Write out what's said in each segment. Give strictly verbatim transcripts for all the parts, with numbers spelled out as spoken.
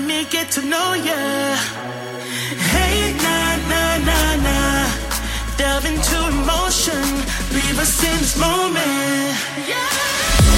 me get to know ya. Hey, nah, nah, nah, nah. Delve into emotion. Leave us in this moment. Yeah.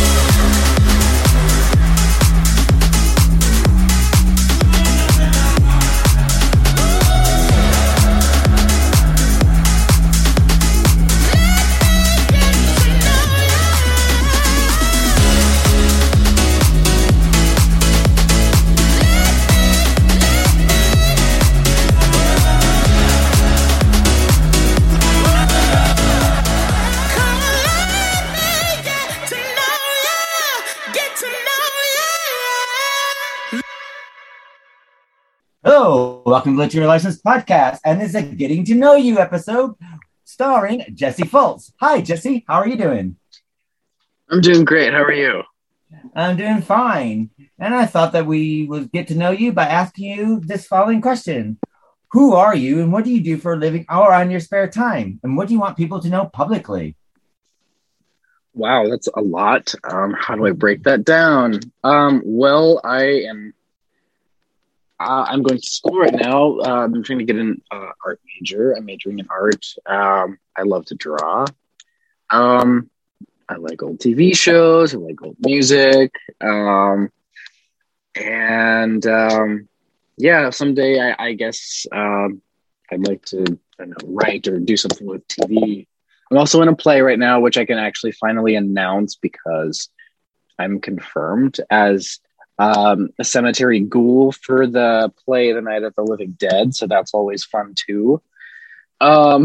Hello, welcome to Literary License Podcast, and this is a Getting to Know You episode starring Jesse Fultz. Hi, Jesse. How are you doing? I'm doing great. How are you? I'm doing fine. And I thought that we would get to know you by asking you this following question. Who are you, and what do you do for a living or on your spare time? And what do you want people to know publicly? Wow, that's a lot. Um, how do I break that down? Um, well, I am... Uh, I'm going to school right now. Uh, I'm trying to get an uh, art major. I'm majoring in art. Um, I love to draw. Um, I like old T V shows. I like old music. Um, and um, yeah, someday I, I guess um, I'd like to I don't know, write or do something with T V. I'm also in a play right now, which I can actually finally announce because I'm confirmed as Um, a cemetery ghoul for the play The Night of the Living Dead, so that's always fun too. Um,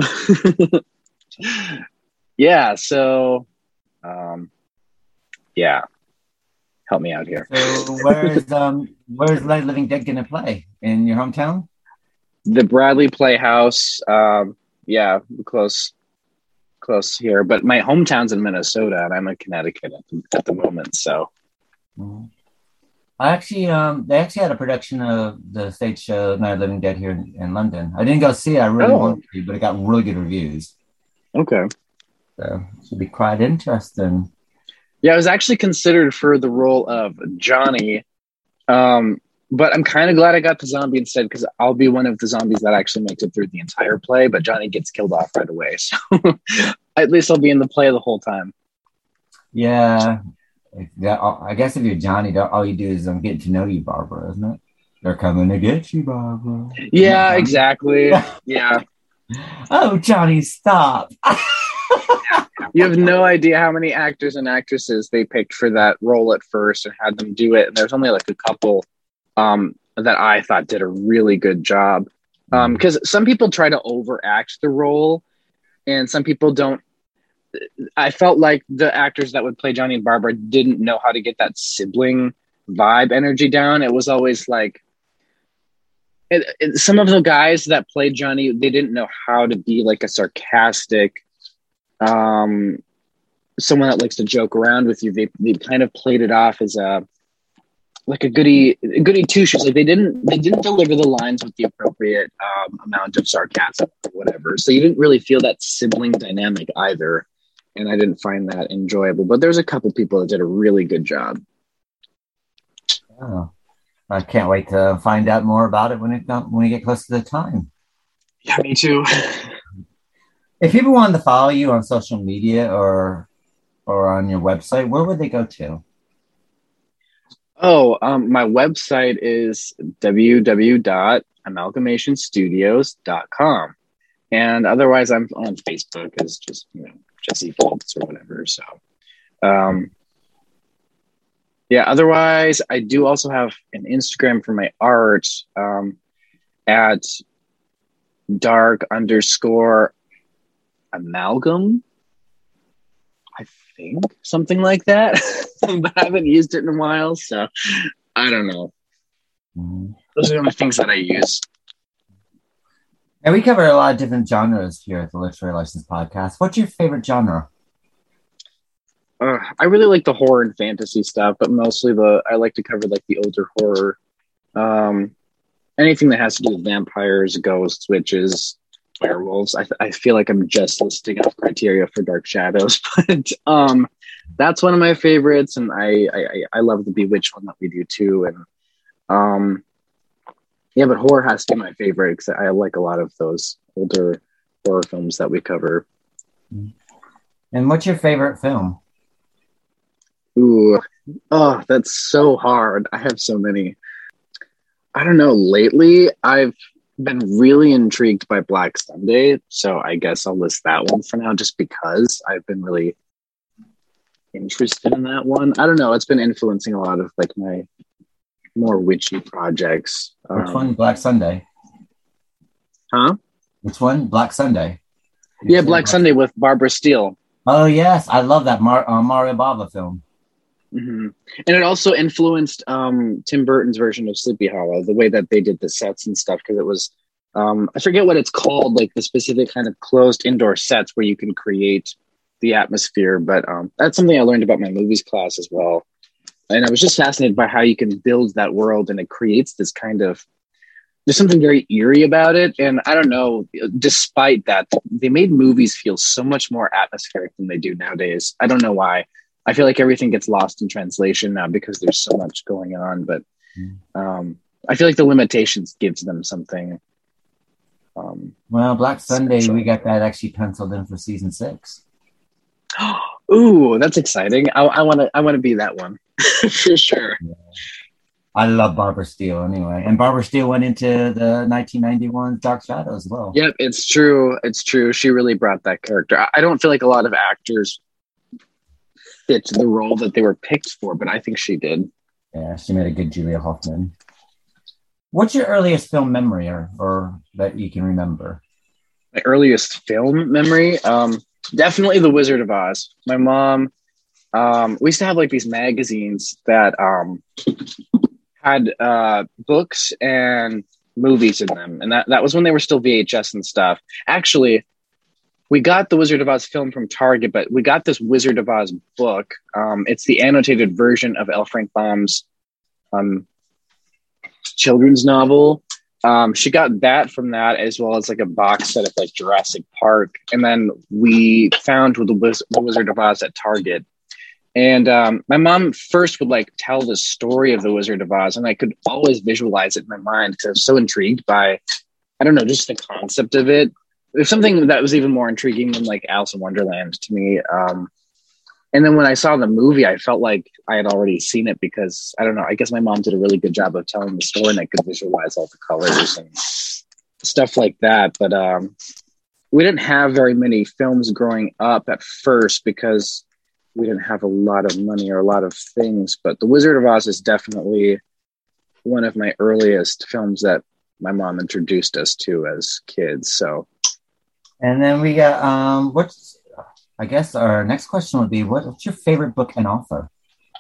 yeah, so um, yeah, help me out here. So where's um where's Night of the Living Dead gonna play? In your hometown? The Bradley Playhouse. Um, yeah, close, close here. But my hometown's in Minnesota, and I'm in Connecticut at the, at the moment. So. Mm-hmm. I actually, um, they actually had a production of the stage show Night of the Living Dead here in, in London. I didn't go see it. I really oh. wanted to, but it got really good reviews. Okay. So it should be quite interesting. Yeah, I was actually considered for the role of Johnny, um, but I'm kind of glad I got the zombie instead because I'll be one of the zombies that actually makes it through the entire play, but Johnny gets killed off right away. So at least I'll be in the play the whole time. Yeah. That, I guess if you're Johnny, all you do is um, get to know you, Barbara, isn't it? They're coming to get you, Barbara. Yeah, exactly. Yeah. Oh, Johnny, stop. You have no idea how many actors and actresses they picked for that role at first and had them do it. And there's only like a couple um, that I thought did a really good job. Because um, some people try to overact the role and some people don't. I felt like the actors that would play Johnny and Barbara didn't know how to get that sibling vibe energy down. It was always like it, it, some of the guys that played Johnny, they didn't know how to be like a sarcastic, um, someone that likes to joke around with you. They they kind of played it off as a like a goody goody two shoes. Like they didn't they didn't deliver the lines with the appropriate um, amount of sarcasm or whatever. So you didn't really feel that sibling dynamic either. And I didn't find that enjoyable. But there's a couple people that did a really good job. Oh, I can't wait to find out more about it when it when we get close to the time. Yeah, me too. If people wanted to follow you on social media or or on your website, where would they go to? Oh, um, my website is w w w dot amalgamation studios dot com. And otherwise, I'm on Facebook as just, you know, Jesse Fultz or whatever. So, um, yeah, otherwise, I do also have an Instagram for my art um, at dark underscore amalgam. I think something like that. But I haven't used it in a while. So, I don't know. Mm-hmm. Those are the only things that I use. And we cover a lot of different genres here at the Literary License Podcast. What's your favorite genre? Uh, I really like the horror and fantasy stuff, but mostly the I like to cover like the older horror. Um, anything that has to do with vampires, ghosts, witches, werewolves. I, th- I feel like I'm just listing off criteria for Dark Shadows, but um, that's one of my favorites, and I, I I love the Bewitched one that we do too. And um, Yeah, but horror has to be my favorite because I like a lot of those older horror films that we cover. And what's your favorite film? Ooh, oh, that's so hard. I have so many. I don't know. Lately, I've been really intrigued by Black Sunday, so I guess I'll list that one for now, just because I've been really interested in that one. I don't know. It's been influencing a lot of like my more witchy projects. Which um, one? Black Sunday. Huh? Which one? Black Sunday. You Yeah, said Black Sunday with Barbara Steele. Oh yes, I love that Mar- uh, Mario Bava film. Mm-hmm. And it also influenced um, Tim Burton's version of Sleepy Hollow, the way that they did the sets and stuff, because it was, um, I forget what it's called, like the specific kind of closed indoor sets where you can create the atmosphere. But um, that's something I learned about my movies class as well. And I was just fascinated by how you can build that world, and it creates this kind of, there's something very eerie about it. And I don't know, despite that, they made movies feel so much more atmospheric than they do nowadays. I don't know why. I feel like everything gets lost in translation now because there's so much going on. But um, I feel like the limitations gives them something. Um, well, Black Sunday, special. We got that actually penciled in for season six. Ooh, that's exciting! I want to, I want to be that one for sure. Yeah. I love Barbara Steele anyway, and Barbara Steele went into the nineteen ninety-one Dark Shadow as well. Yep, it's true. It's true. She really brought that character. I don't feel like a lot of actors fit the role that they were picked for, but I think she did. Yeah, she made a good Julia Hoffman. What's your earliest film memory, or, or that you can remember? My earliest film memory, um, definitely The Wizard of Oz. My mom, um, we used to have like these magazines that um, had uh, books and movies in them, and that, that was when they were still V H S and stuff. Actually, we got the Wizard of Oz film from Target, but we got this Wizard of Oz book. Um, it's the annotated version of L. Frank Baum's um, children's novel. Um, she got that from that, as well as like a box set of like Jurassic Park. And then we found the, Wiz- the Wizard of Oz at Target. And um, my mom first would like tell the story of the Wizard of Oz, and I could always visualize it in my mind because I was so intrigued by, I don't know, just the concept of it. There's something that was even more intriguing than like Alice in Wonderland to me. Um, and then when I saw the movie, I felt like I had already seen it because, I don't know, I guess my mom did a really good job of telling the story, and I could visualize all the colors and stuff like that. But um, we didn't have very many films growing up at first because we didn't have a lot of money or a lot of things. But The Wizard of Oz is definitely one of my earliest films that my mom introduced us to as kids. So, and then we got um, what's I guess our next question would be, what, what's your favorite book and author?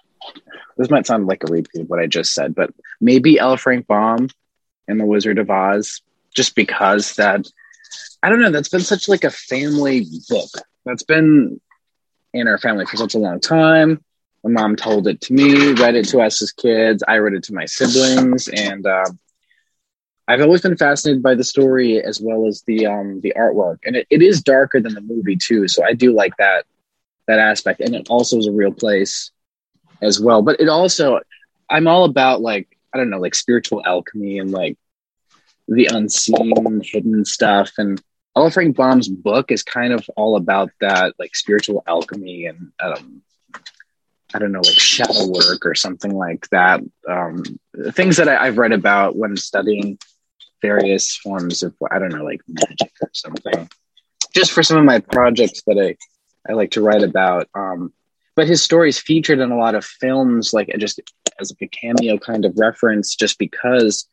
This might sound like a repeat of what I just said, but maybe L. Frank Baum and The Wizard of Oz, just because that, I don't know, that's been such like a family book. That's been in our family for such a long time. My mom told it to me, read it to us as kids. I read it to my siblings, and uh, I've always been fascinated by the story as well as the um, the artwork. And it, it is darker than the movie too, so I do like that that aspect. And it also is a real place as well. But it also, I'm all about like, I don't know, like spiritual alchemy and like the unseen, hidden stuff. And L. Frank Baum's book is kind of all about that, like spiritual alchemy and um, I don't know, like shadow work or something like that. Um, things that I, I've read about when studying various forms of, I don't know, like magic or something, just for some of my projects that I, I like to write about. Um, but his stories featured in a lot of films, like just as like a cameo kind of reference, just because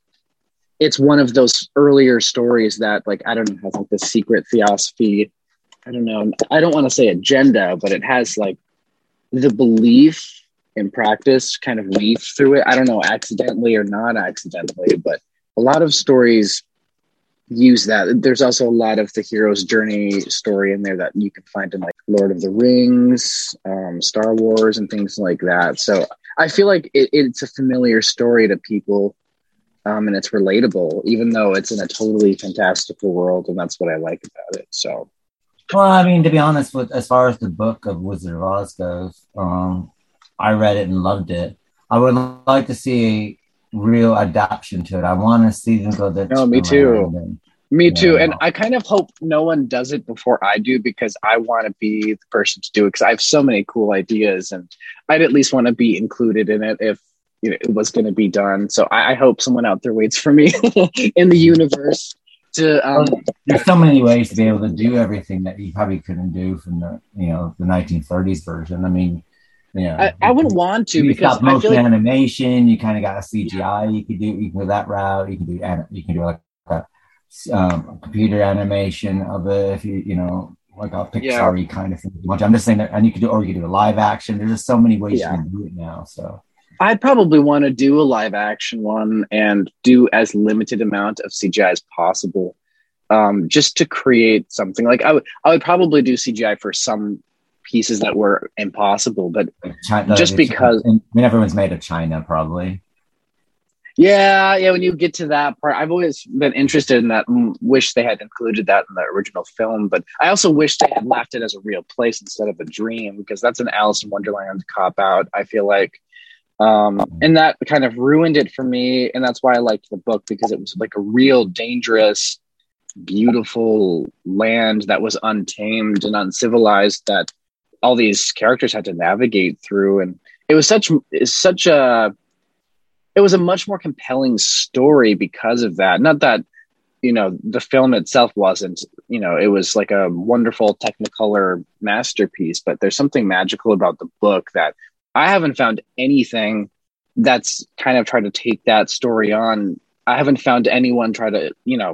it's one of those earlier stories that, like, I don't know, has like the secret theosophy. I don't know. I don't want to say agenda, but it has like the belief in practice kind of weaved through it. I don't know, accidentally or not accidentally, but a lot of stories use that. There's also a lot of the hero's journey story in there that you can find in like Lord of the Rings, um, Star Wars, and things like that. So I feel like it, it's a familiar story to people, um, and it's relatable, even though it's in a totally fantastical world, and that's what I like about it. So, well, I mean, to be honest, with as far as the book of Wizard of Oz goes, um, I read it and loved it. I would like to see real adaptation to it. I want to see them go the No, me too. And, Me too. yeah. And I kind of hope no one does it before I do, because I want to be the person to do it, because I have so many cool ideas and I'd at least want to be included in it if you know, it was going to be done. So I, I hope someone out there waits for me in the universe to. Um, There's so many ways to be able to do everything that you probably couldn't do from the, you know, the nineteen thirties version. I mean, yeah, I, I wouldn't want to, because stop motion I feel like, animation. You kind of got a C G I. You could do you can go that route. You can do you can do like a um, computer animation of it if you you know like a Pixar yeah. kind of thing. I'm just saying that, and you could do or you could do a live action. There's just so many ways yeah. you can do it now. So I'd probably want to do a live action one and do as limited amount of C G I as possible, um, just to create something. Like I would I would probably do C G I for some pieces that were impossible, but China, just because I mean, everyone's made of China probably. Yeah, yeah. When you get to that part, I've always been interested in that. Wish they had included that in the original film, but I also wish they had left it as a real place instead of a dream, because that's an Alice in Wonderland cop out, I feel like, um, and that kind of ruined it for me. And that's why I liked the book, because it was like a real dangerous, beautiful land that was untamed and uncivilized that all these characters had to navigate through, and it was such it's such a it was a much more compelling story because of that. Not that, you know, the film itself wasn't, you know, it was like a wonderful Technicolor masterpiece, but there's something magical about the book that I haven't found anything that's kind of tried to take that story on. I haven't found anyone try to, you know,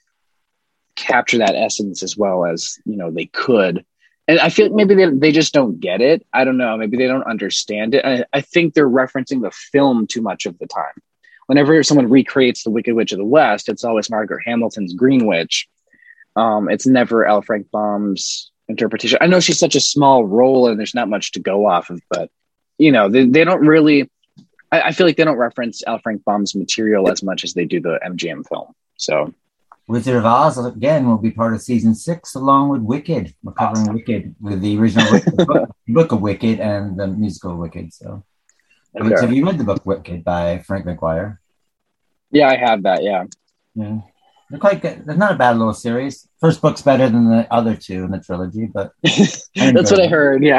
capture that essence as well as, you know, they could. And I feel maybe they, they just don't get it. I don't know. Maybe they don't understand it. I, I think they're referencing the film too much of the time. Whenever someone recreates the Wicked Witch of the West, it's always Margaret Hamilton's Green Witch. Um, it's never L. Frank Baum's interpretation. I know she's such a small role and there's not much to go off of, but, you know, they, they don't really... I, I feel like they don't reference L. Frank Baum's material as much as they do the M G M film. So... Wizard of Oz, again, will be part of season six, along with Wicked. We're covering awesome. Wicked with the original book, book of Wicked and the musical Wicked. So, okay. Have you read the book Wicked by Frank McGuire? Yeah, I have that, yeah. Yeah. They're quite good. They're not a bad little series. First book's better than the other two in the trilogy, but... That's what I heard, yeah.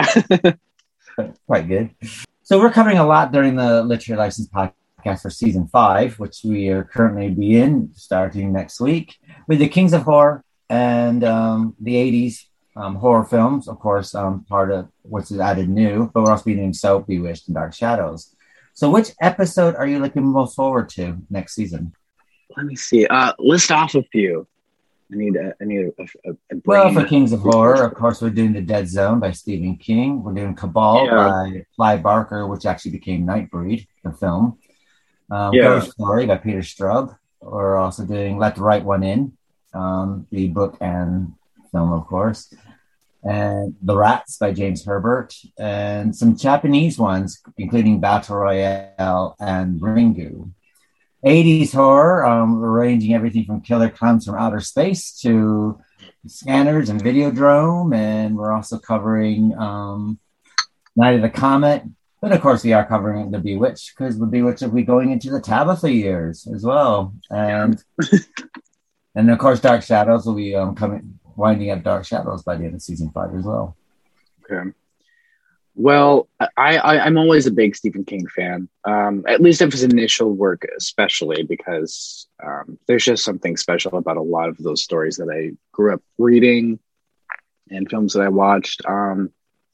Quite good. So we're covering a lot during the Literary License podcast for season five, which we are currently be in starting next week with the Kings of Horror and um, the eighties um, horror films, of course, um, part of what's added new, but we're also doing Soap, Bewitched, and Dark Shadows. So which episode are you looking most forward to next season? Let me see. Uh, list off a few. I need a, I need a, a, a brain. Well, for Kings of Horror, of course, we're doing The Dead Zone by Stephen King. We're doing Cabal yeah. by Clive Barker, which actually became Nightbreed, the film. Um, yeah. Ghost Story by Peter Straub. We're also doing Let the Right One In, um, the book and film, of course. And The Rats by James Herbert. And some Japanese ones, including Battle Royale and Ringu. eighties horror, um, we're ranging everything from Killer Clowns from Outer Space to Scanners and Videodrome. And we're also covering um, Night of the Comet. But of course, we are covering The Bewitched, because The Bewitched will be going into the Tabitha years as well. And and of course, Dark Shadows will be um, coming, winding up Dark Shadows by the end of season five as well. Okay. Well, I, I, I'm always a big Stephen King fan, um, at least of his initial work, especially because um, there's just something special about a lot of those stories that I grew up reading and films that I watched. Um,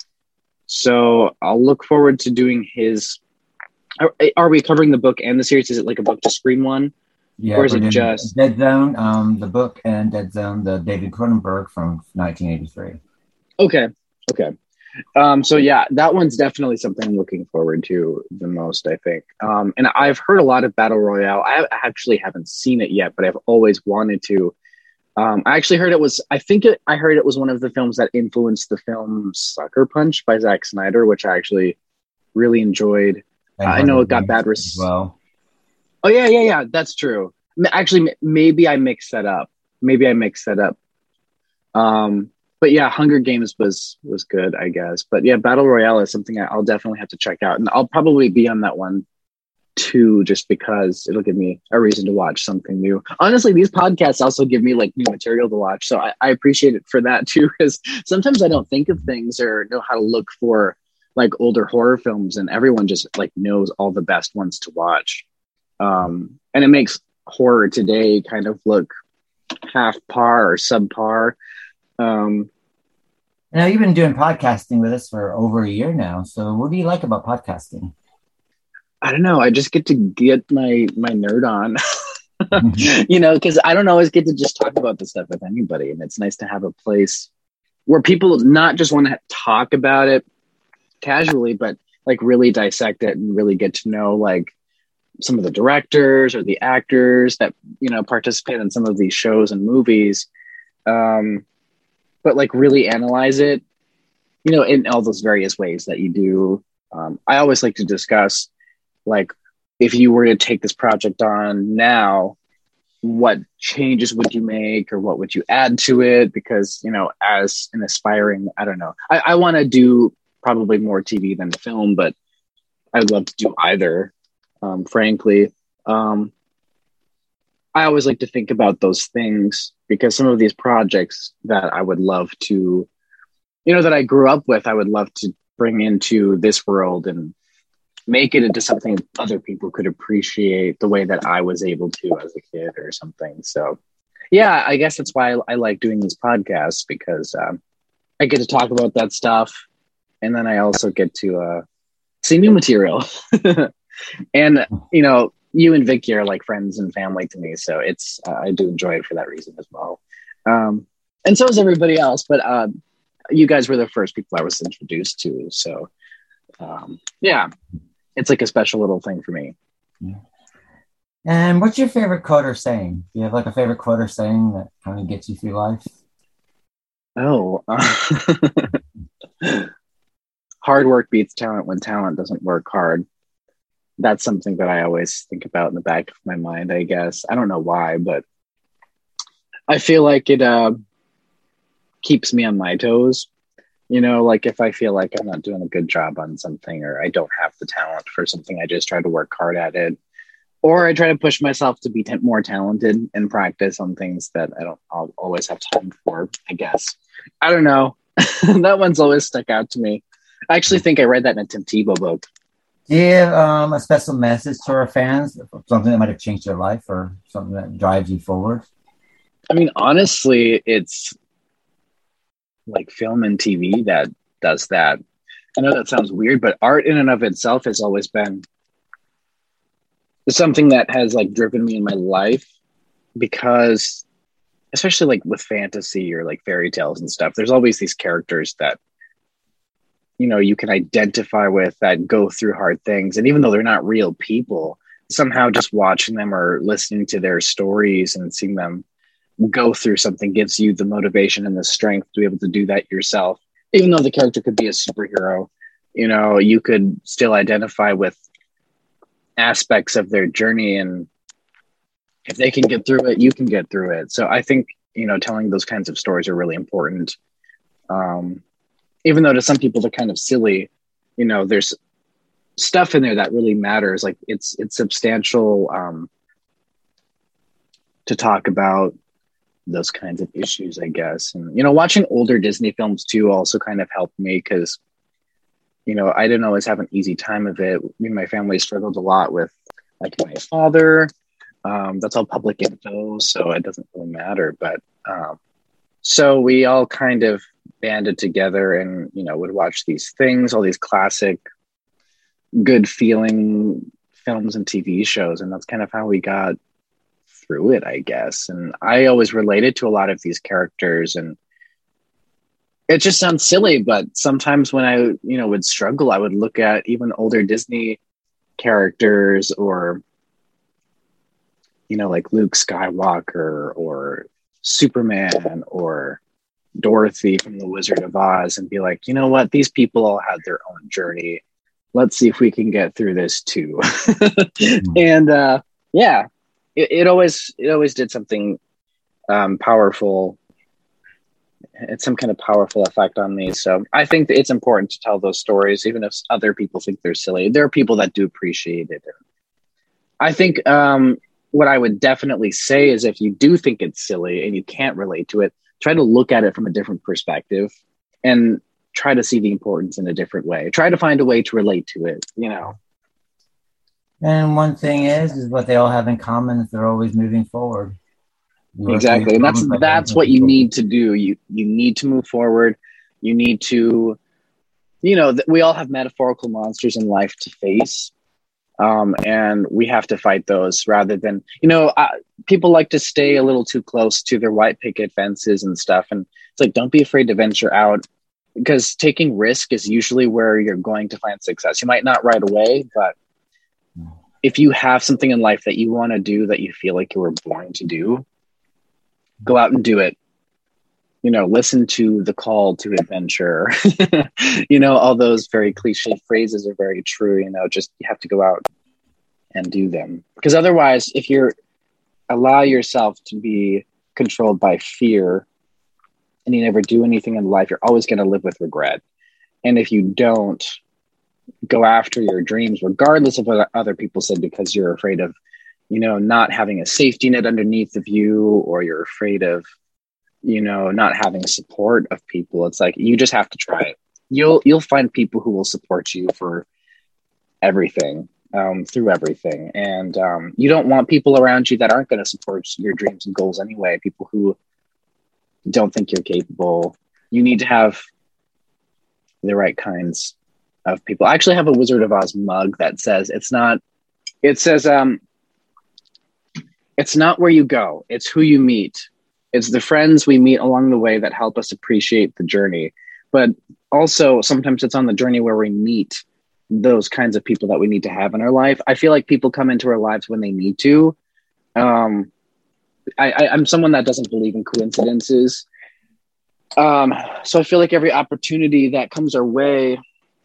so I'll look forward to doing his... Are, are we covering the book and the series? Is it like a book to screen one? Yeah, or is it just... Dead Zone, um, the book, and Dead Zone, the David Cronenberg from nineteen eighty-three. Okay, okay. Um, so yeah, that one's definitely something I'm looking forward to the most, I think. Um, and I've heard a lot of Battle Royale. I actually haven't seen it yet, but I've always wanted to. Um, I actually heard it was, I think it, I heard it was one of the films that influenced the film Sucker Punch by Zack Snyder, which I actually really enjoyed. Uh, I know it got bad res- well. Oh yeah, yeah, yeah, that's true. Actually, maybe I mixed that up. Maybe I mixed that up. Um, But yeah, Hunger Games was was good, I guess. But yeah, Battle Royale is something I'll definitely have to check out. And I'll probably be on that one two, just because it'll give me a reason to watch something new. Honestly, these podcasts also give me like new material to watch. So I, I appreciate it for that too, because sometimes I don't think of things or know how to look for like older horror films, and everyone just like knows all the best ones to watch. Um, and it makes horror today kind of look half par or subpar. Um, Now, you've been doing podcasting with us for over a year now. So what do you like about podcasting? I don't know. I just get to get my my nerd on, you know, because I don't always get to just talk about this stuff with anybody. And it's nice to have a place where people not just want to talk about it casually, but like really dissect it and really get to know like some of the directors or the actors that, you know, participate in some of these shows and movies. Um, but like really analyze it, you know, in all those various ways that you do. Um, I always like to discuss, like, if you were to take this project on now, what changes would you make or what would you add to it? Because, you know, as an aspiring, I don't know, I, I want to do probably more T V than film, but I'd love to do either, um, frankly. Um, I always like to think about those things because some of these projects that I would love to, you know, that I grew up with, I would love to bring into this world and make it into something other people could appreciate the way that I was able to as a kid or something. So yeah, I guess that's why I, I like doing these podcasts, because um, I get to talk about that stuff. And then I also get to uh, see new material. And, you know, you and Vicky are like friends and family to me. So it's, uh, I do enjoy it for that reason as well. Um, and so is everybody else, but uh, you guys were the first people I was introduced to. So um, yeah, it's like a special little thing for me. Yeah. And what's your favorite quote or saying? Do you have like a favorite quote or saying that kind of gets you through life? Oh, uh, hard work beats talent when talent doesn't work hard. That's something that I always think about in the back of my mind, I guess. I don't know why, but I feel like it uh, keeps me on my toes. You know, like if I feel like I'm not doing a good job on something, or I don't have the talent for something, I just try to work hard at it. Or I try to push myself to be t- more talented and practice on things that I don't I'll always have time for, I guess. I don't know. That one's always stuck out to me. I actually think I read that in a Tim Tebow book. Do you have um, a special message to our fans? Something that might have changed their life or something that drives you forward? I mean, honestly, it's like film and T V that does that. I know that sounds weird, but art in and of itself has always been something that has like driven me in my life, because especially like with fantasy or like fairy tales and stuff, there's always these characters that, you know, you can identify with that go through hard things. And even though they're not real people, somehow just watching them or listening to their stories and seeing them go through something gives you the motivation and the strength to be able to do that yourself. Even though the character could be a superhero, you know, you could still identify with aspects of their journey, and if they can get through it, you can get through it. So I think, you know, telling those kinds of stories are really important. Um, even though to some people they're kind of silly, you know, there's stuff in there that really matters. Like it's it's substantial um, to talk about those kinds of issues, I guess. And, you know, watching older Disney films too also kind of helped me, because, you know, I didn't always have an easy time of it. Me and my family struggled a lot with like my father. Um, that's all public info, so it doesn't really matter. But um, so we all kind of banded together and, you know, would watch these things, all these classic, good feeling films and T V shows. And that's kind of how we got through it, I guess. And I always related to a lot of these characters, and it just sounds silly, but sometimes when I, you know, would struggle, I would look at even older Disney characters, or, you know, like Luke Skywalker or Superman or Dorothy from The Wizard of Oz, and be like, you know what, these people all had their own journey. Let's see if we can get through this too. Mm-hmm. And uh, yeah, it, it always, it always did something um, powerful. It's some kind of powerful effect on me. So I think that it's important to tell those stories, even if other people think they're silly. There are people that do appreciate it. And I think um, what I would definitely say is if you do think it's silly and you can't relate to it, try to look at it from a different perspective and try to see the importance in a different way. Try to find a way to relate to it, you know. And one thing is, is what they all have in common is they're always moving forward. Exactly. And that's that's what you need to do. You you need to move forward. You need to, you know, th- we all have metaphorical monsters in life to face. Um, and we have to fight those rather than, you know, uh, people like to stay a little too close to their white picket fences and stuff. And it's like, don't be afraid to venture out, because taking risk is usually where you're going to find success. You might not right away, but if you have something in life that you want to do, that you feel like you were born to do, go out and do it. You know, listen to the call to adventure. You know, all those very cliche phrases are very true. You know, just you have to go out and do them. Because otherwise, if you're allow yourself to be controlled by fear and you never do anything in life, you're always going to live with regret. And if you don't go after your dreams, regardless of what other people said, because you're afraid of, you know, not having a safety net underneath of you, or you're afraid of, you know, not having support of people. It's like, you just have to try it. You'll, you'll find people who will support you for everything, um, through everything. And um, you don't want people around you that aren't going to support your dreams and goals anyway. People who don't think you're capable. You need to have the right kinds of people. I actually have a Wizard of Oz mug that says, it's not, it says, um, it's not where you go, it's who you meet. It's the friends we meet along the way that help us appreciate the journey. But also sometimes it's on the journey where we meet those kinds of people that we need to have in our life. I feel like people come into our lives when they need to. Um, I, I, I'm someone that doesn't believe in coincidences. Um, so I feel like every opportunity that comes our way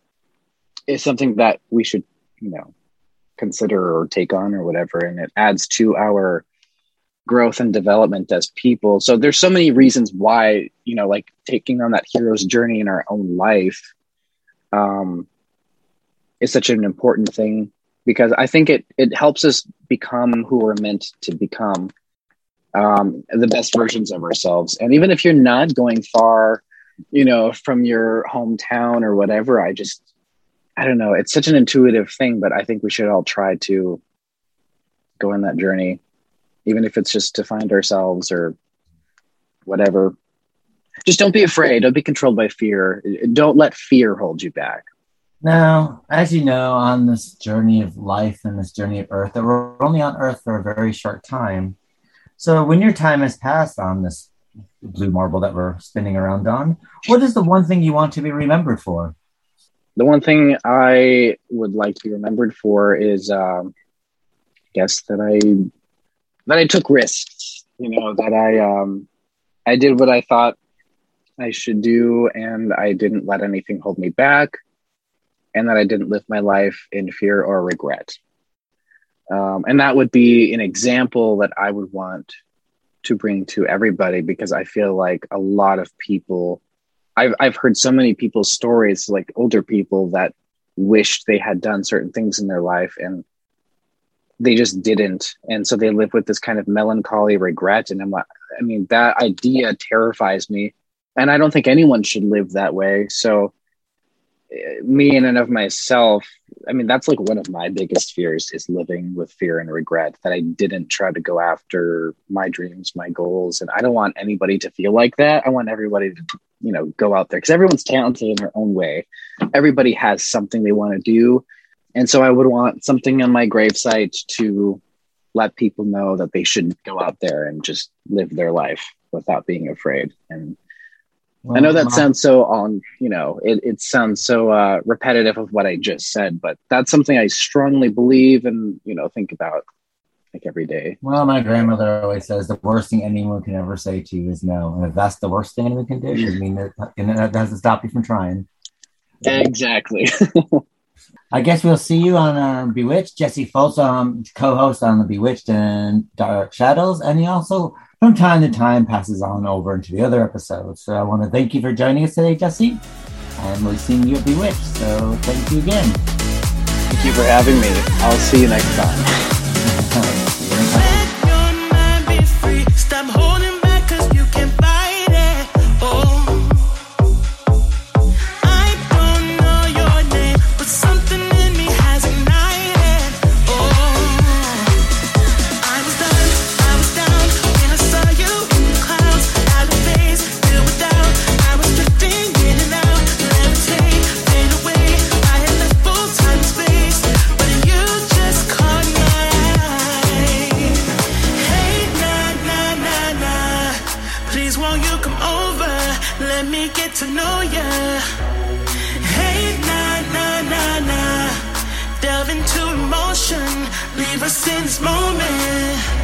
is something that we should, you know, consider or take on or whatever. And it adds to our growth and development as people. So there's so many reasons why, you know, like taking on that hero's journey in our own life um, is such an important thing, because I think it, it helps us become who we're meant to become, um, the best versions of ourselves. And even if you're not going far, you know, from your hometown or whatever, I just, I don't know. It's such an intuitive thing, but I think we should all try to go on that journey, even if it's just to find ourselves or whatever. Just don't be afraid. Don't be controlled by fear. Don't let fear hold you back. Now, as you know, on this journey of life and this journey of Earth, that we're only on Earth for a very short time. So when your time has passed on this blue marble that we're spinning around on, what is the one thing you want to be remembered for? The one thing I would like to be remembered for is, um, I guess that I that I took risks. You know, that I um, I did what I thought I should do, and I didn't let anything hold me back, and that I didn't live my life in fear or regret. Um, and that would be an example that I would want to bring to everybody, because I feel like a lot of people, I've I've heard so many people's stories, like older people that wished they had done certain things in their life and they just didn't. And so they live with this kind of melancholy regret. And I'm like, I mean, that idea terrifies me. And I don't think anyone should live that way. So me in and of myself, I mean, that's like one of my biggest fears, is living with fear and regret that I didn't try to go after my dreams, my goals. And I don't want anybody to feel like that. I want everybody to, you know, go out there, because everyone's talented in their own way. Everybody has something they want to do. And so I would want something on my gravesite to let people know that they shouldn't go out there and just live their life without being afraid. And well, I know that sounds so on, you know, it, it sounds so uh, repetitive of what I just said, but that's something I strongly believe and, you know, think about like every day. Well, my grandmother always says the worst thing anyone can ever say to you is no. And if that's the worst thing anyone can do, I mean, that, that doesn't stop you from trying. Exactly. I guess we'll see you on um, Bewitched. Jesse Foltz, um, co-host on the Bewitched and Dark Shadows, and he also, from time to time, passes on over into the other episodes. So I want to thank you for joining us today, Jesse, and we'll see you at Bewitched. So thank you again. Thank you for having me. I'll see you next time. Leave us in this moment.